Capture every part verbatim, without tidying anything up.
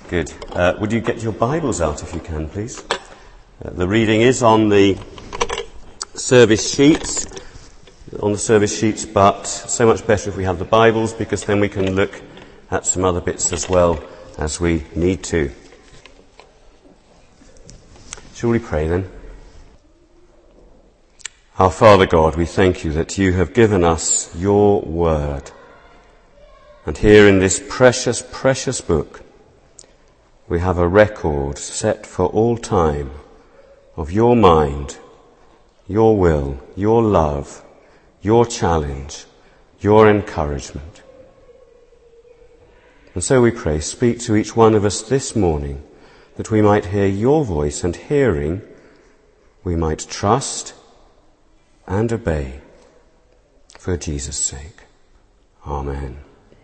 Good. Uh, would you get your Bibles out if you can, please? Uh, the reading is on the service sheets, on the service sheets, but so much better if we have the Bibles, because then we can look at some other bits as well as we need to. Shall we pray then? Our Father God, we thank you that you have given us your word. And here in this precious, precious book, we have a record set for all time of your mind, your will, your love, your challenge, your encouragement. And so we pray, speak to each one of us this morning, that we might hear your voice, and hearing, we might trust and obey. For Jesus' sake. Amen.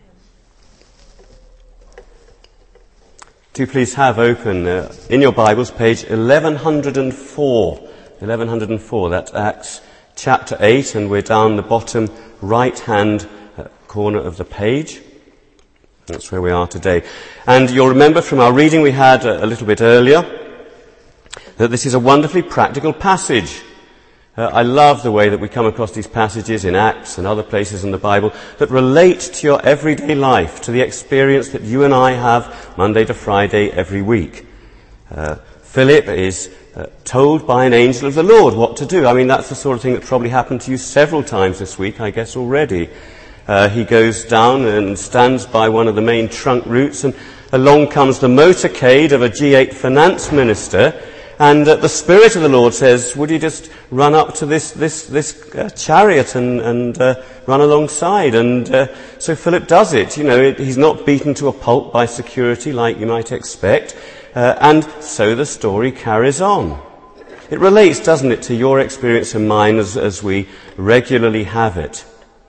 Do please have open uh, in your Bibles page eleven oh four. eleven oh four, that's Acts chapter eight, and we're down the bottom right-hand uh, corner of the page. That's where we are today. And you'll remember from our reading we had a, a little bit earlier that this is a wonderfully practical passage. Uh, I love the way that we come across these passages in Acts and other places in the Bible that relate to your everyday life, to the experience that you and I have Monday to Friday every week. Uh, Philip is uh, told by an angel of the Lord what to do. I mean, that's the sort of thing that probably happened to you several times this week, I guess, already. Uh, he goes down and stands by one of the main trunk routes, and along comes the motorcade of a G eight finance minister. And uh, the Spirit of the Lord says, would you just run up to this this this uh, chariot and, and uh, run alongside? And uh, so Philip does it. You know, it, he's not beaten to a pulp by security like you might expect. Uh, and so the story carries on. It relates, doesn't it, to your experience and mine as, as we regularly have it.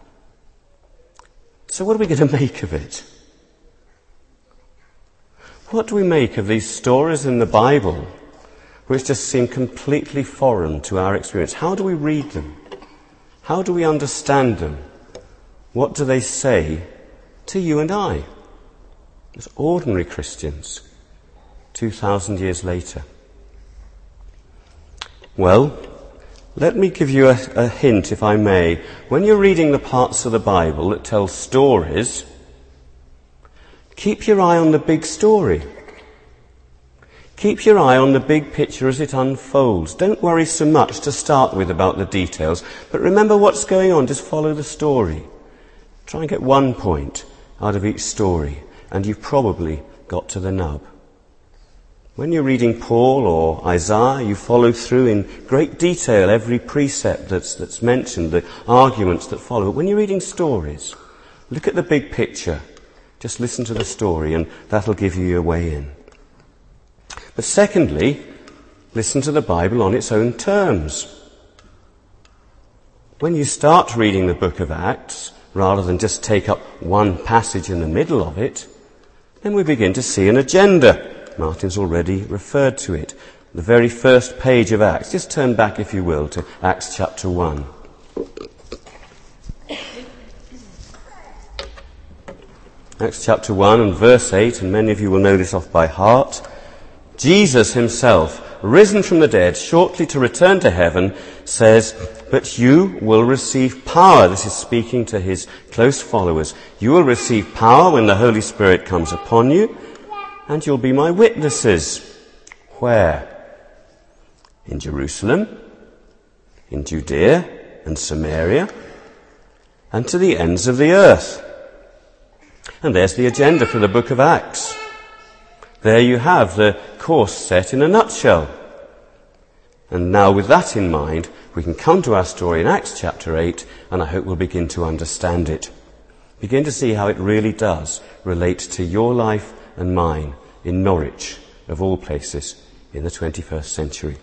So what are we going to make of it? What do we make of these stories in the Bible which just seem completely foreign to our experience? How do we read them? How do we understand them? What do they say to you and I, as ordinary Christians, two thousand years later? Well, let me give you a, a hint, if I may. When you're reading the parts of the Bible that tell stories, keep your eye on the big story. Keep your eye on the big picture as it unfolds. Don't worry so much to start with about the details, but remember what's going on. Just follow the story. Try and get one point out of each story, and you've probably got to the nub. When you're reading Paul or Isaiah, you follow through in great detail every precept that's, that's mentioned, the arguments that follow. But when you're reading stories, look at the big picture. Just listen to the story, and that'll give you your way in. But secondly, listen to the Bible on its own terms. When you start reading the book of Acts, rather than just take up one passage in the middle of it, then we begin to see an agenda. Martin's already referred to it. The very first page of Acts. Just turn back, if you will, to Acts chapter one. Acts chapter one and verse eight, and many of you will know this off by heart. Jesus himself, risen from the dead, shortly to return to heaven, says, but you will receive power. This is speaking to his close followers. You will receive power when the Holy Spirit comes upon you, and you'll be my witnesses. Where? In Jerusalem, in Judea and Samaria, and to the ends of the earth. And there's the agenda for the book of Acts. There you have the course set in a nutshell. And now with that in mind, we can come to our story in Acts chapter eight, and I hope we'll begin to understand it. Begin to see how it really does relate to your life and mine in Norwich, of all places, in the twenty-first century.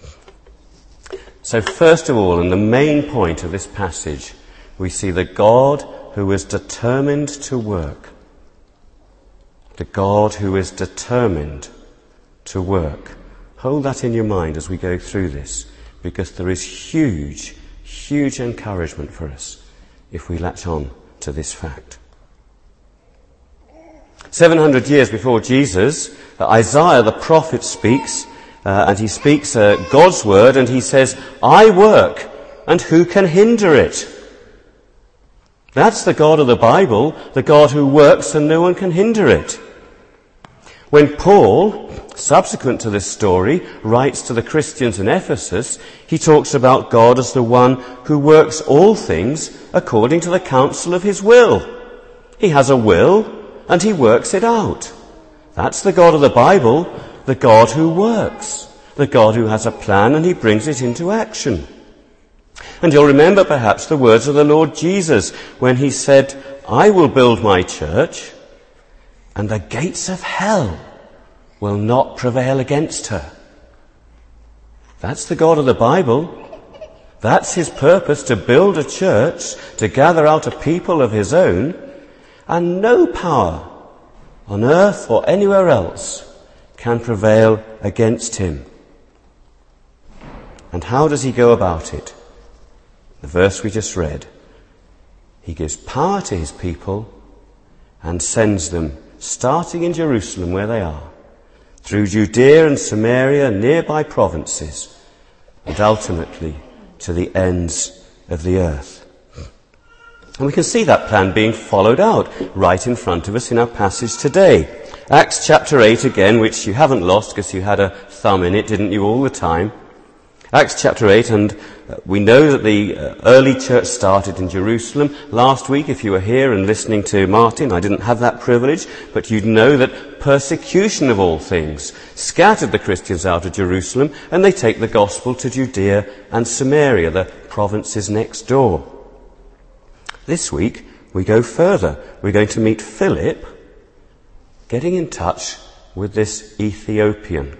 So first of all, and the main point of this passage, we see the God who is determined to work. The God who is determined to work. Hold that in your mind as we go through this, because there is huge, huge encouragement for us if we latch on to this fact. seven hundred years before Jesus, uh, Isaiah the prophet speaks, uh, and he speaks uh, God's word, and he says, I work, and who can hinder it? That's the God of the Bible, the God who works and no one can hinder it. When Paul, subsequent to this story, writes to the Christians in Ephesus, he talks about God as the one who works all things according to the counsel of his will. He has a will, and he works it out. That's the God of the Bible, the God who works, the God who has a plan and he brings it into action. And you'll remember perhaps the words of the Lord Jesus when he said, I will build my church, and the gates of hell will not prevail against her. That's the God of the Bible. That's his purpose, to build a church, to gather out a people of his own, and no power on earth or anywhere else can prevail against him. And how does he go about it? The verse we just read. He gives power to his people and sends them, starting in Jerusalem where they are, through Judea and Samaria, nearby provinces, and ultimately to the ends of the earth. And we can see that plan being followed out right in front of us in our passage today. Acts chapter eight again, which you haven't lost because you had a thumb in it, didn't you, all the time? Acts chapter eight, and uh, we know that the uh, early church started in Jerusalem. Last week, if you were here and listening to Martin, I didn't have that privilege, but you'd know that persecution of all things scattered the Christians out of Jerusalem, and they take the gospel to Judea and Samaria, the provinces next door. This week, we go further. We're going to meet Philip getting in touch with this Ethiopian.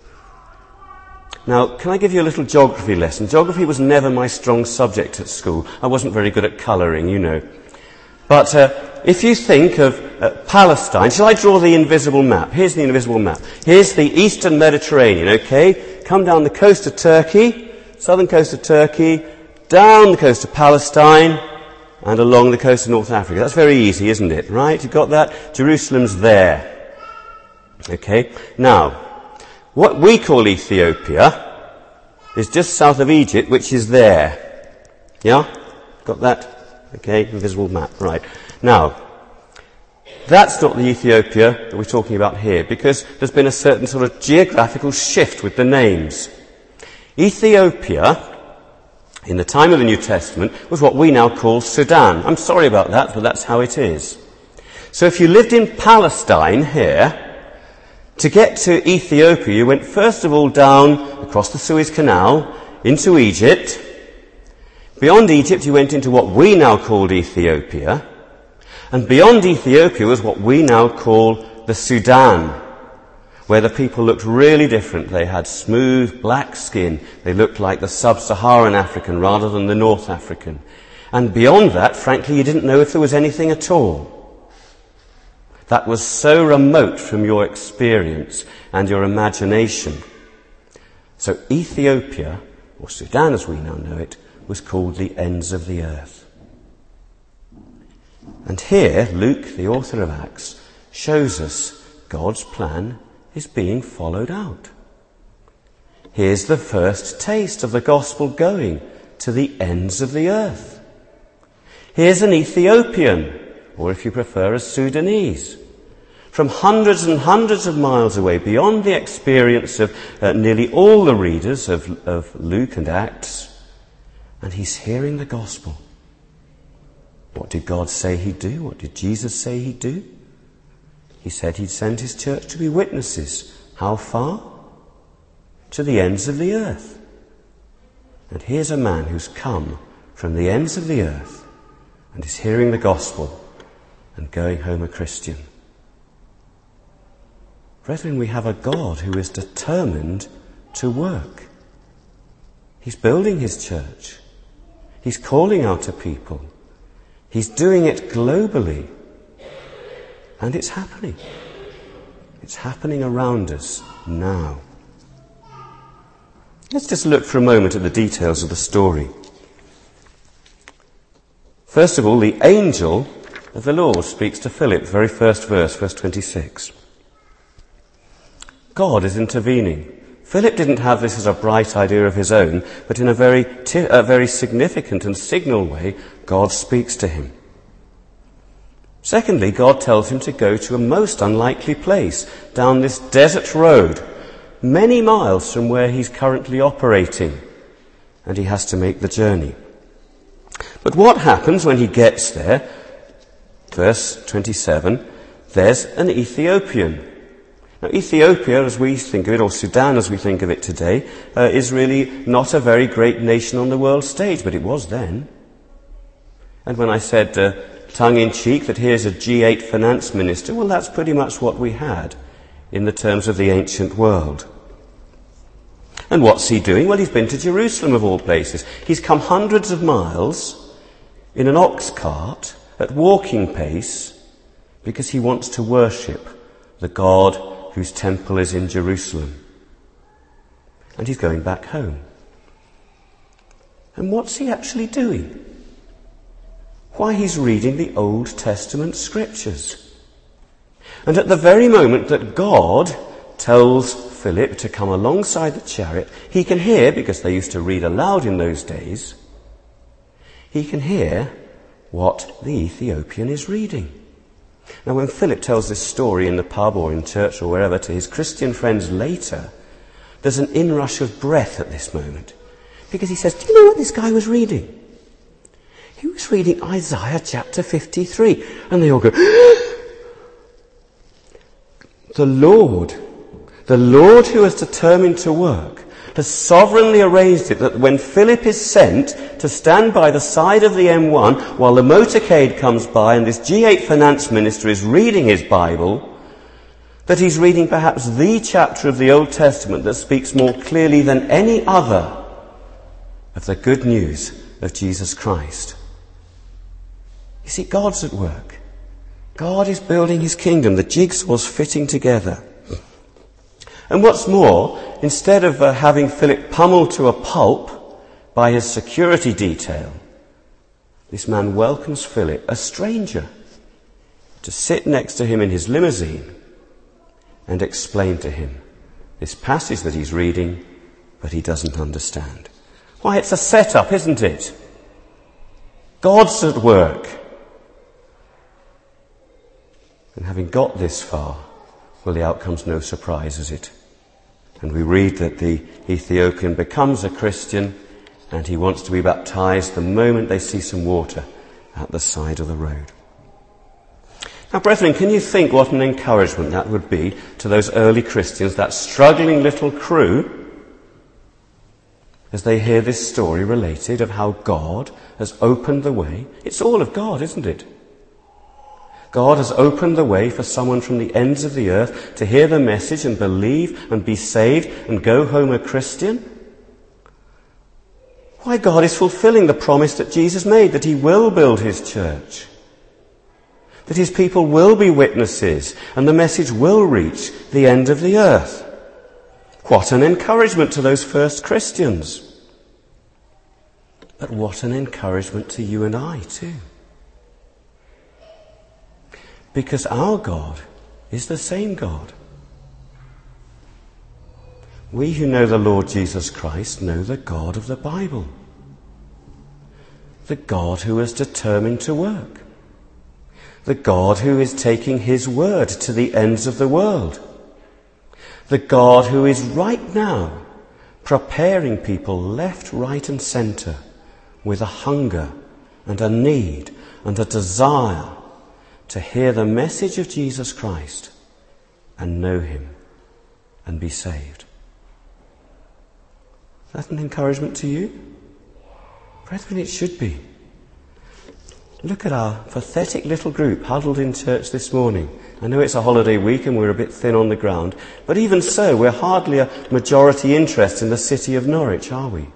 Now, can I give you a little geography lesson? Geography was never my strong subject at school. I wasn't very good at colouring, you know. But uh, if you think of uh, Palestine, shall I draw the invisible map? Here's the invisible map. Here's the eastern Mediterranean, okay? Come down the coast of Turkey, southern coast of Turkey, down the coast of Palestine, and along the coast of North Africa. That's very easy, isn't it? Right? You've got that? Jerusalem's there. Okay? Now, what we call Ethiopia is just south of Egypt, which is there. Yeah? Got that? Okay, invisible map. Right. Now, that's not the Ethiopia that we're talking about here, because there's been a certain sort of geographical shift with the names. Ethiopia, in the time of the New Testament, was what we now call Sudan. I'm sorry about that, but that's how it is. So if you lived in Palestine here, to get to Ethiopia, you went first of all down across the Suez Canal into Egypt. Beyond Egypt, you went into what we now call Ethiopia. And beyond Ethiopia was what we now call the Sudan, where the people looked really different. They had smooth black skin. They looked like the sub-Saharan African rather than the North African. And beyond that, frankly, you didn't know if there was anything at all. That was so remote from your experience and your imagination. So Ethiopia, or Sudan as we now know it, was called the ends of the earth. And here, Luke, the author of Acts, shows us God's plan is being followed out. Here's the first taste of the gospel going to the ends of the earth. Here's an Ethiopian, or if you prefer, a Sudanese, from hundreds and hundreds of miles away, beyond the experience of uh, nearly all the readers of, of Luke and Acts, and he's hearing the gospel. What did God say he'd do? What did Jesus say he'd do? He said he'd send his church to be witnesses. How far? To the ends of the earth. And here's a man who's come from the ends of the earth and is hearing the gospel and going home a Christian. Brethren, we have a God who is determined to work. He's building his church. He's calling out to people. He's doing it globally. And it's happening. It's happening around us now. Let's just look for a moment at the details of the story. First of all, the angel the Lord speaks to Philip, the very first verse, verse twenty-six. God is intervening. Philip didn't have this as a bright idea of his own, but in a very, t- a very significant and signal way, God speaks to him. Secondly, God tells him to go to a most unlikely place, down this desert road, many miles from where he's currently operating, and he has to make the journey. But what happens when he gets there? Verse twenty-seven, there's an Ethiopian. Now, Ethiopia, as we think of it, or Sudan as we think of it today, uh, is really not a very great nation on the world stage, but it was then. And when I said, uh, tongue-in-cheek, that here's a G eight finance minister, well, that's pretty much what we had in the terms of the ancient world. And what's he doing? Well, he's been to Jerusalem, of all places. He's come hundreds of miles in an ox cart at walking pace because he wants to worship the God whose temple is in Jerusalem. And he's going back home. And what's he actually doing? Why, he's reading the Old Testament scriptures. And at the very moment that God tells Philip to come alongside the chariot, he can hear, because they used to read aloud in those days, he can hear what the Ethiopian is reading. Now, when Philip tells this story in the pub or in church or wherever to his Christian friends later, there's an inrush of breath at this moment. Because he says, do you know what this guy was reading? He was reading Isaiah chapter fifty-three. And they all go, the Lord, the Lord who has determined to work, has sovereignly arranged it that when Philip is sent to stand by the side of the M one while the motorcade comes by and this G eight finance minister is reading his Bible, that he's reading perhaps the chapter of the Old Testament that speaks more clearly than any other of the good news of Jesus Christ. You see, God's at work. God is building his kingdom. The jigsaw's fitting together. And what's more, instead of uh, having Philip pummeled to a pulp by his security detail, this man welcomes Philip, a stranger, to sit next to him in his limousine and explain to him this passage that he's reading, but he doesn't understand. Why, it's a setup, isn't it? God's at work. And having got this far, well, the outcome's no surprise, is it? And we read that the Ethiopian becomes a Christian and he wants to be baptized the moment they see some water at the side of the road. Now, brethren, can you think what an encouragement that would be to those early Christians, that struggling little crew, as they hear this story related of how God has opened the way? It's all of God, isn't it? God has opened the way for someone from the ends of the earth to hear the message and believe and be saved and go home a Christian. Why, God is fulfilling the promise that Jesus made, that he will build his church, that his people will be witnesses and the message will reach the end of the earth. What an encouragement to those first Christians. But what an encouragement to you and I too. Because our God is the same God. We who know the Lord Jesus Christ know the God of the Bible. The God who is determined to work. The God who is taking his word to the ends of the world. The God who is right now preparing people left, right and centre with a hunger and a need and a desire to hear the message of Jesus Christ and know him and be saved. Is that an encouragement to you? Brethren, it should be. Look at our pathetic little group huddled in church this morning. I know it's a holiday week and we're a bit thin on the ground, but even so, we're hardly a majority interest in the city of Norwich, are we?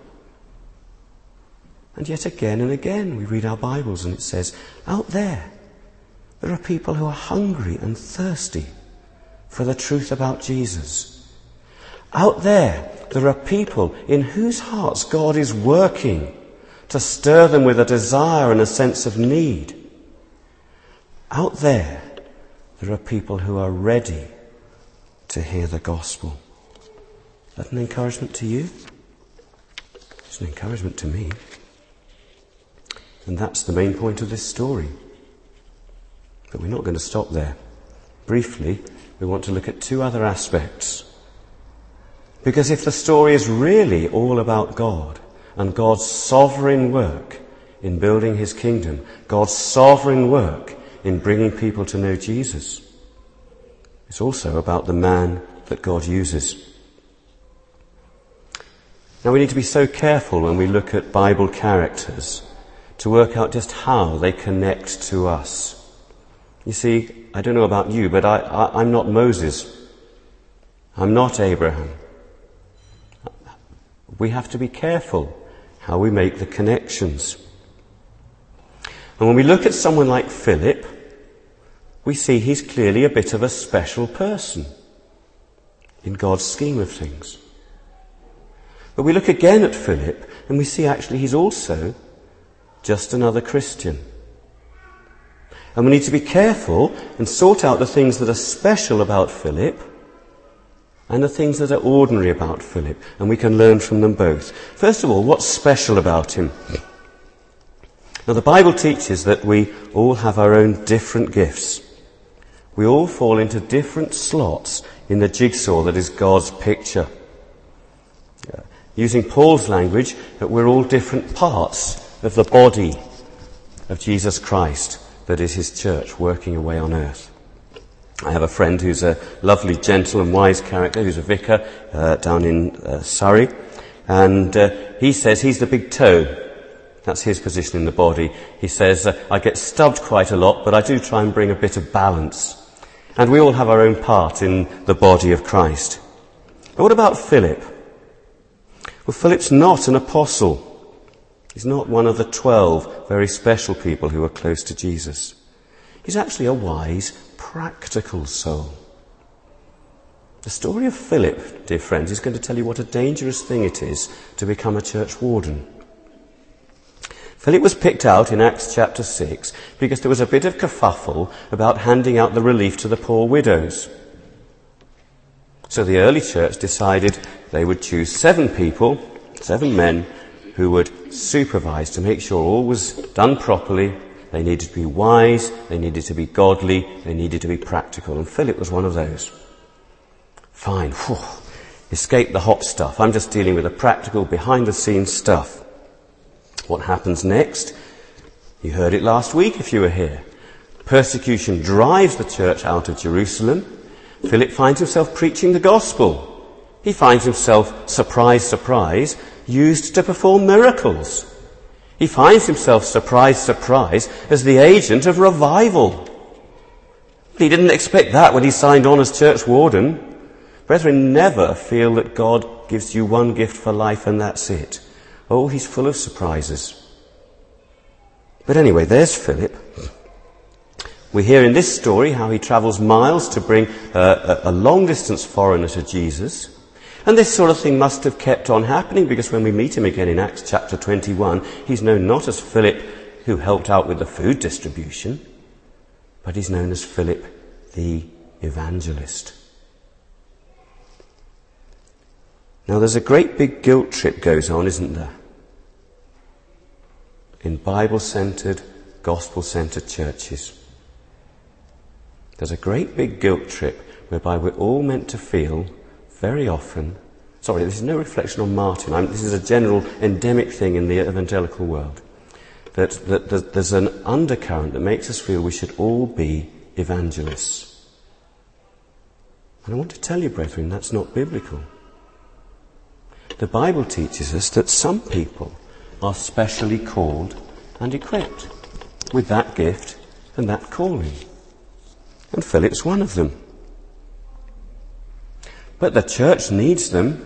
And yet again and again we read our Bibles and it says, out there, there are people who are hungry and thirsty for the truth about Jesus. Out there, there are people in whose hearts God is working to stir them with a desire and a sense of need. Out there, there are people who are ready to hear the gospel. Is that an encouragement to you? It's an encouragement to me. And that's the main point of this story. But we're not going to stop there. Briefly, we want to look at two other aspects. Because if the story is really all about God and God's sovereign work in building his kingdom, God's sovereign work in bringing people to know Jesus, it's also about the man that God uses. Now we need to be so careful when we look at Bible characters to work out just how they connect to us. You see, I don't know about you, but I, I, I'm not Moses. I'm not Abraham. We have to be careful how we make the connections. And when we look at someone like Philip, we see he's clearly a bit of a special person in God's scheme of things. But we look again at Philip and we see actually he's also just another Christian. And we need to be careful and sort out the things that are special about Philip and the things that are ordinary about Philip. And we can learn from them both. First of all, what's special about him? Now the Bible teaches that we all have our own different gifts. We all fall into different slots in the jigsaw that is God's picture. Using Paul's language, that we're all different parts of the body of Jesus Christ, that is his church, working away on earth. I have a friend who's a lovely, gentle and wise character, who's a vicar uh, down in uh, Surrey, and uh, he says he's the big toe. That's his position in the body. He says, uh, I get stubbed quite a lot, but I do try and bring a bit of balance. And we all have our own part in the body of Christ. But what about Philip? Well, Philip's not an apostle. He's not one of the twelve very special people who are close to Jesus. He's actually a wise, practical soul. The story of Philip, dear friends, is going to tell you what a dangerous thing it is to become a church warden. Philip was picked out in Acts chapter six because there was a bit of kerfuffle about handing out the relief to the poor widows. So the early church decided they would choose seven people, seven men, who would supervise to make sure all was done properly. They needed to be wise, they needed to be godly, they needed to be practical. And Philip was one of those. Fine, whew, escape the hot stuff. I'm just dealing with the practical, behind-the-scenes stuff. What happens next? You heard it last week if you were here. Persecution drives the church out of Jerusalem. Philip finds himself preaching the gospel. He finds himself, surprise, surprise, used to perform miracles. He finds himself, surprise, surprise, as the agent of revival. He didn't expect that when he signed on as church warden. Brethren, never feel that God gives you one gift for life and that's it. Oh, he's full of surprises. But anyway, there's Philip. We hear in this story how he travels miles to bring uh, a, a long-distance foreigner to Jesus. And this sort of thing must have kept on happening because when we meet him again in Acts chapter twenty-one, he's known not as Philip who helped out with the food distribution, but he's known as Philip the evangelist. Now there's a great big guilt trip goes on, isn't there? In Bible-centred, gospel-centred churches. There's a great big guilt trip whereby we're all meant to feel very often, sorry, this is no reflection on Martin, I'm, this is a general endemic thing in the evangelical world, that, that, that there's an undercurrent that makes us feel we should all be evangelists. And I want to tell you, brethren, that's not biblical. The Bible teaches us that some people are specially called and equipped with that gift and that calling. And Philip's one of them. But the church needs them.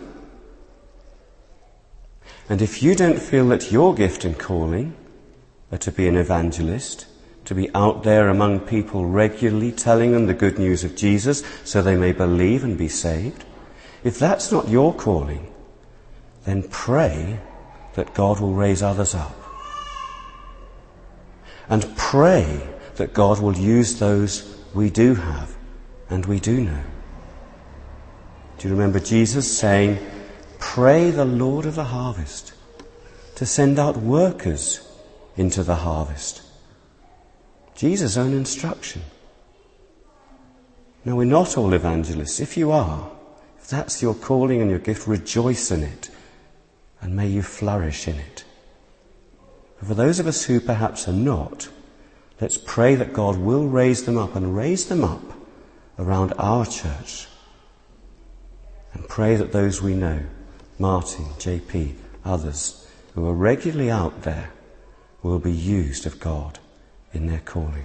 And if you don't feel that your gift and calling are to be an evangelist, to be out there among people regularly telling them the good news of Jesus so they may believe and be saved, if that's not your calling, then pray that God will raise others up. And pray that God will use those we do have and we do know. Do you remember Jesus saying, "Pray the Lord of the harvest to send out workers into the harvest"? Jesus' own instruction. Now, we're not all evangelists. If you are, if that's your calling and your gift, rejoice in it, and may you flourish in it. But for those of us who perhaps are not, let's pray that God will raise them up and raise them up around our church. And pray that those we know, Martin, J P, others, who are regularly out there, will be used of God in their calling.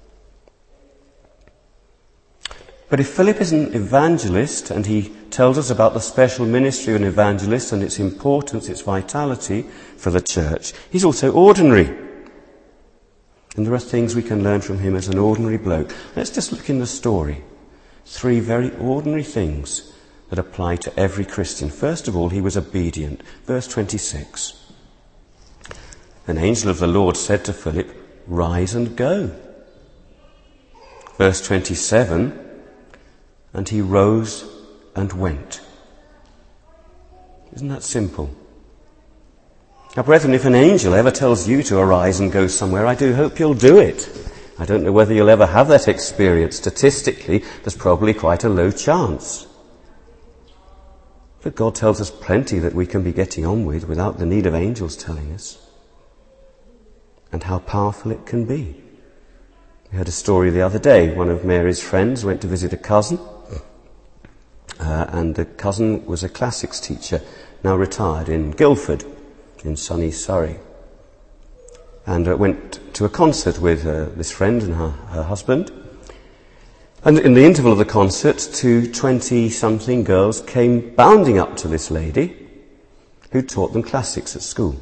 But if Philip is an evangelist, and he tells us about the special ministry of an evangelist and its importance, its vitality for the church, he's also ordinary. And there are things we can learn from him as an ordinary bloke. Let's just look in the story. Three very ordinary things that apply to every Christian. First of all, he was obedient. Verse twenty-six. An angel of the Lord said to Philip, "Rise and go." Verse twenty-seven. And he rose and went. Isn't that simple? Now, brethren, if an angel ever tells you to arise and go somewhere, I do hope you'll do it. I don't know whether you'll ever have that experience. Statistically, there's probably quite a low chance. But God tells us plenty that we can be getting on with without the need of angels telling us. And how powerful it can be. We heard a story the other day. One of Mary's friends went to visit a cousin. Uh, and the cousin was a classics teacher, now retired in Guildford, in sunny Surrey. And uh, went to a concert with uh, this friend and her, her husband. And in the interval of the concert, two twenty-something girls came bounding up to this lady who taught them classics at school.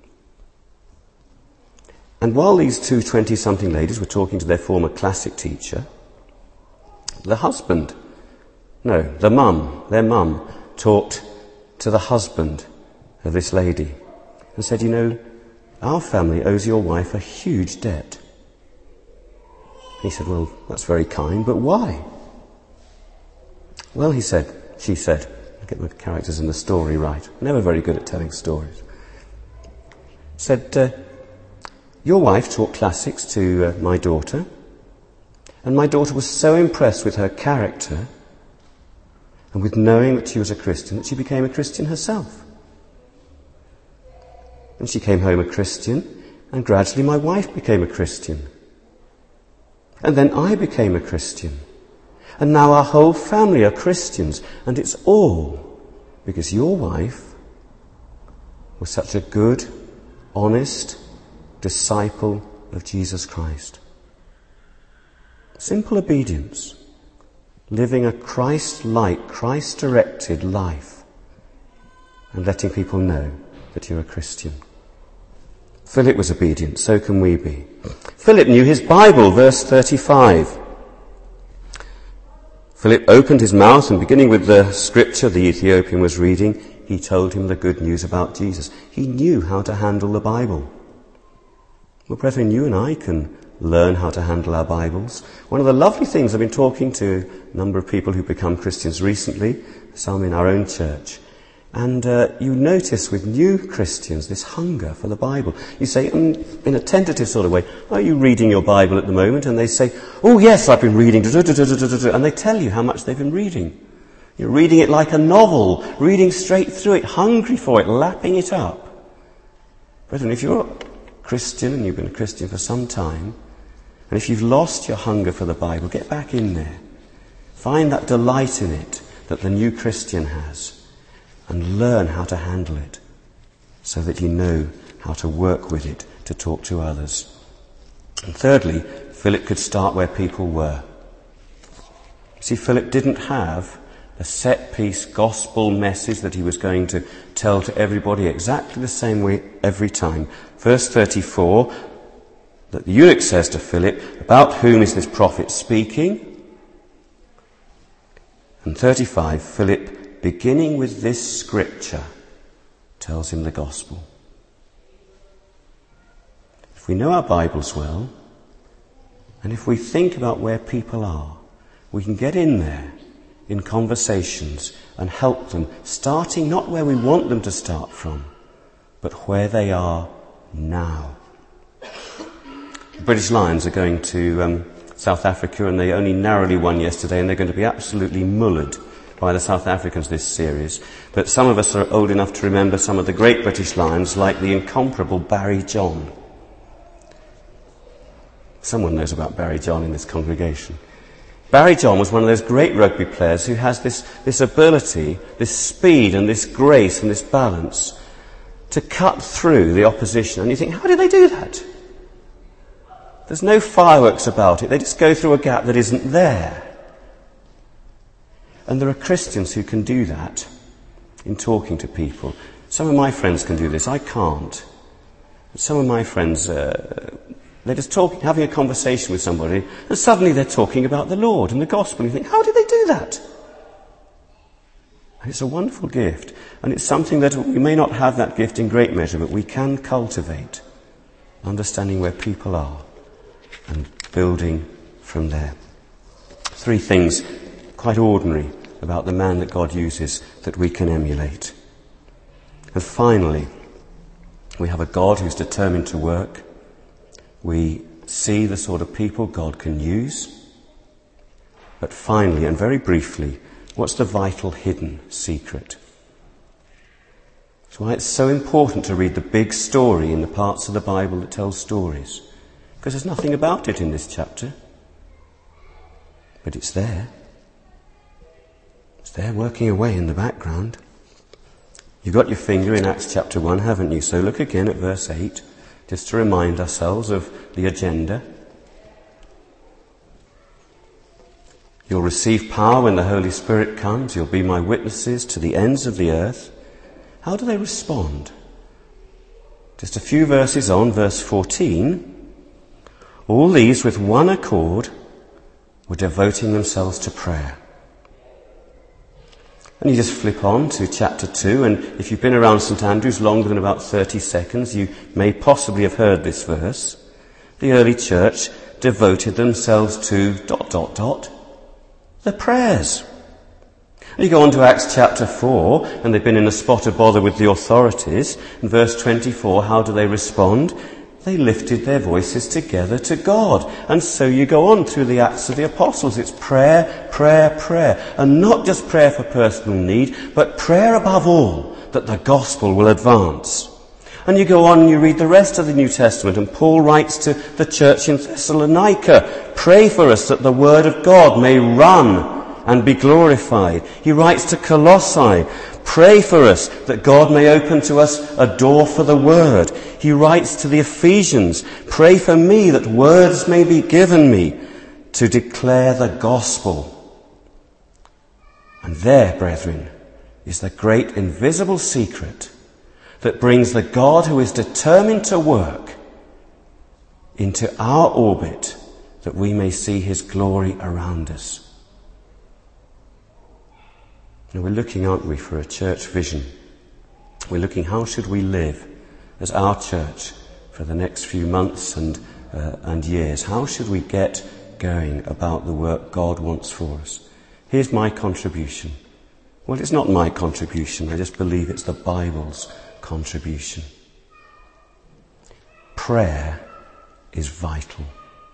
And while these two twenty-something ladies were talking to their former classic teacher, the husband, no, the mum, their mum, talked to the husband of this lady and said, "You know, our family owes your wife a huge debt." He said, "Well, that's very kind, but why?" "Well," he said, she said, I get my characters in the story right. Never very good at telling stories. Said, uh, "Your wife taught classics to uh, my daughter, and my daughter was so impressed with her character and with knowing that she was a Christian that she became a Christian herself. And she came home a Christian, and gradually my wife became a Christian. And then I became a Christian. And now our whole family are Christians, and it's all because your wife was such a good, honest disciple of Jesus Christ." Simple obedience. Living a Christ-like, Christ-directed life and letting people know that you're a Christian. Philip was obedient, so can we be. Philip knew his Bible, verse thirty-five. Philip opened his mouth, and beginning with the scripture the Ethiopian was reading, he told him the good news about Jesus. He knew how to handle the Bible. Well, brethren, you and I can learn how to handle our Bibles. One of the lovely things, I've been talking to a number of people who've become Christians recently, some in our own church, and uh, you notice with new Christians this hunger for the Bible. You say, um, in a tentative sort of way, "Are you reading your Bible at the moment?" And they say, "Oh yes, I've been reading," and they tell you how much they've been reading. You're reading it like a novel, reading straight through it, hungry for it, lapping it up. Brethren, if you're a Christian and you've been a Christian for some time, and if you've lost your hunger for the Bible, get back in there. Find that delight in it that the new Christian has, and learn how to handle it so that you know how to work with it to talk to others. And thirdly, Philip could start where people were. See, Philip didn't have a set-piece gospel message that he was going to tell to everybody exactly the same way every time. Verse thirty-four, that the eunuch says to Philip, "About whom is this prophet speaking?" And thirty-five, Philip, beginning with this scripture, tells him the gospel. If we know our Bibles well, And if we think about where people are, we can get in there in conversations and help them, starting not where we want them to start from, but where they are now. The British Lions are going to um, South Africa, and they only narrowly won yesterday, and they're going to be absolutely mullered by the South Africans this series. But some of us are old enough to remember some of the great British Lions, like the incomparable Barry John. Someone knows about Barry John in this congregation. Barry John was one of those great rugby players who has this, this ability, this speed and this grace and this balance to cut through the opposition. And you think, how do they do that? There's no fireworks about it. They just go through a gap that isn't there. And there are Christians who can do that in talking to people. Some of my friends can do this. I can't. But some of my friends, uh, they're just talking, having a conversation with somebody, and suddenly they're talking about the Lord and the gospel. And you think, how did they do that? And it's a wonderful gift. And it's something that we may not have that gift in great measure, but we can cultivate, understanding where people are and building from there. Three things, quite ordinary, about the man that God uses that we can emulate. And finally, we have a God who's determined to work. We see the sort of people God can use. But finally, and very briefly, what's the vital hidden secret? That's why it's so important to read the big story in the parts of the Bible that tell stories. Because there's nothing about it in this chapter. But it's there. It's there working away in the background. You've got your finger in Acts chapter one, haven't you? So look again at verse eight, just to remind ourselves of the agenda. You'll receive power when the Holy Spirit comes. You'll be my witnesses to the ends of the earth. How do they respond? Just a few verses on, verse fourteen. All these with one accord were devoting themselves to prayer. And you just flip on to chapter two, and if you've been around St Andrews longer than about thirty seconds, you may possibly have heard this verse. The early church devoted themselves to dot, dot, dot, the prayers. And you go on to Acts chapter four, and they've been in a spot of bother with the authorities. In verse twenty-four, how do they respond? They lifted their voices together to God. And so you go on through the Acts of the Apostles. It's prayer, prayer, prayer. And not just prayer for personal need, but prayer above all, that the gospel will advance. And you go on and you read the rest of the New Testament, and Paul writes to the church in Thessalonica, pray for us that the word of God may run and be glorified. He writes to Colossae, pray for us that God may open to us a door for the word. He writes to the Ephesians, pray for me that words may be given me to declare the gospel. And there, brethren, is the great invisible secret that brings the God who is determined to work into our orbit, that we may see his glory around us. Now we're looking, aren't we, for a church vision. We're looking, how should we live as our church for the next few months and uh, and years? How should we get going about the work God wants for us? Here's my contribution. Well, it's not my contribution. I just believe it's the Bible's contribution. Prayer is vital.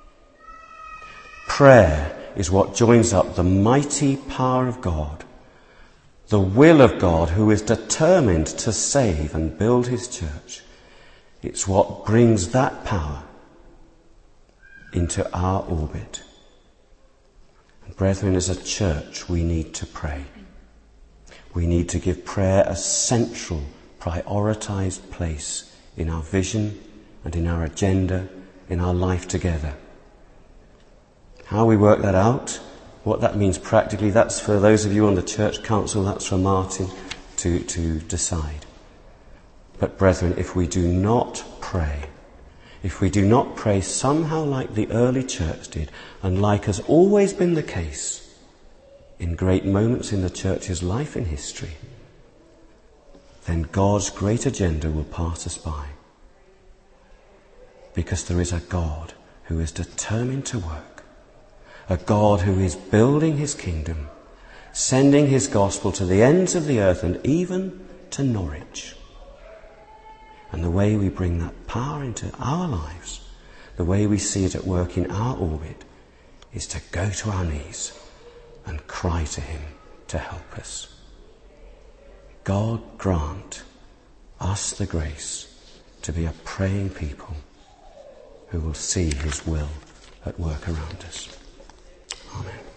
Prayer is what joins up the mighty power of God, the will of God who is determined to save and build his church. It's what brings that power into our orbit. And brethren, as a church, we need to pray. We need to give prayer a central, prioritized place in our vision and in our agenda, in our life together. How we work that out, what that means practically, that's for those of you on the church council, that's for Martin to, to decide. But brethren, if we do not pray, if we do not pray somehow like the early church did, and like has always been the case in great moments in the church's life and history, then God's great agenda will pass us by. Because there is a God who is determined to work, a God who is building his kingdom, sending his gospel to the ends of the earth and even to Norwich. And the way we bring that power into our lives, the way we see it at work in our orbit, is to go to our knees and cry to him to help us. God grant us the grace to be a praying people who will see his will at work around us. Amen.